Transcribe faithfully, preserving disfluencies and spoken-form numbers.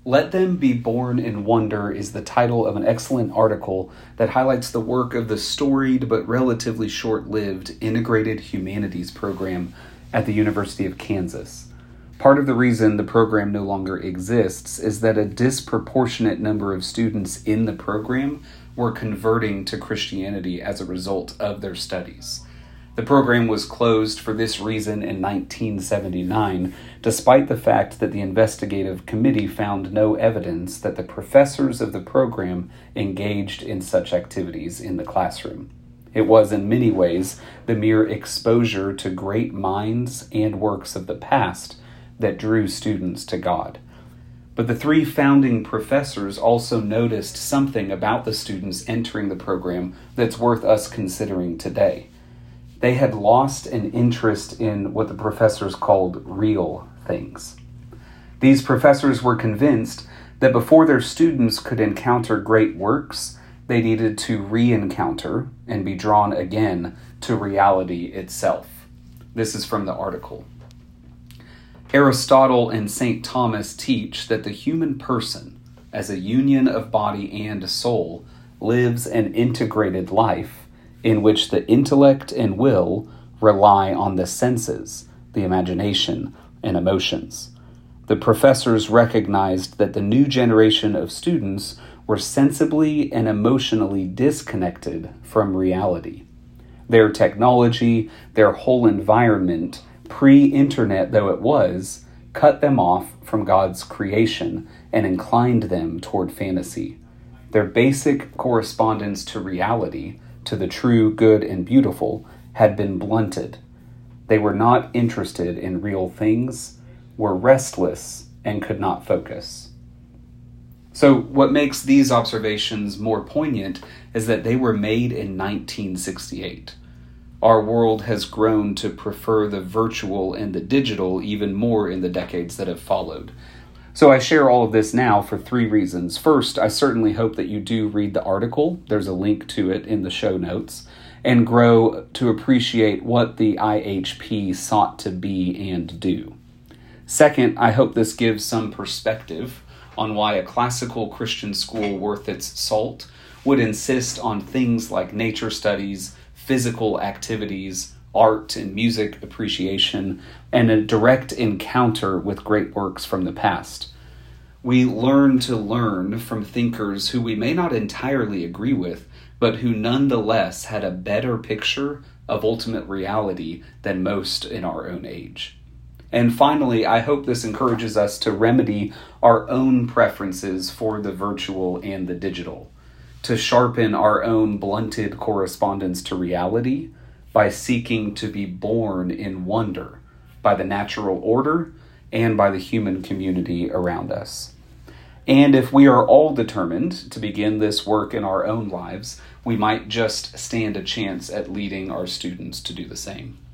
Let Them Be Born in Wonder is the title of an excellent article that highlights the work of the storied but relatively short-lived Integrated Humanities program at the University of Kansas. Part of the reason the program no longer exists is that a disproportionate number of students in the program were converting to Christianity as a result of their studies. The program was closed for this reason in nineteen seventy-nine, despite the fact that the investigative committee found no evidence that the professors of the program engaged in such activities in the classroom. It was in many ways the mere exposure to great minds and works of the past that drew students to God. But the three founding professors also noticed something about the students entering the program that's worth us considering today. They had lost an interest in what the professors called real things. These professors were convinced that before their students could encounter great works, they needed to re-encounter and be drawn again to reality itself. This is from the article. Aristotle and Saint Thomas teach that the human person, as a union of body and soul, lives an integrated life in which the intellect and will rely on the senses, the imagination, and emotions. The professors recognized that the new generation of students were sensibly and emotionally disconnected from reality. Their technology, their whole environment, pre-internet though it was, cut them off from God's creation and inclined them toward fantasy. Their basic correspondence to reality, to the true, good, and beautiful, had been blunted. They were not interested in real things, were restless, and could not focus. So what makes these observations more poignant is that they were made in nineteen sixty-eight. Our world has grown to prefer the virtual and the digital even more in the decades that have followed. So I share all of this now for three reasons. First, I certainly hope that you do read the article. There's a link to it in the show notes, and grow to appreciate what the I H P sought to be and do. Second, I hope this gives some perspective on why a classical Christian school worth its salt would insist on things like nature studies, physical activities, art and music appreciation, and a direct encounter with great works from the past. We learn to learn from thinkers who we may not entirely agree with, but who nonetheless had a better picture of ultimate reality than most in our own age. And finally, I hope this encourages us to remedy our own preferences for the virtual and the digital, to sharpen our own blunted correspondence to reality by seeking to be born in wonder by the natural order and by the human community around us. And if we are all determined to begin this work in our own lives, we might just stand a chance at leading our students to do the same.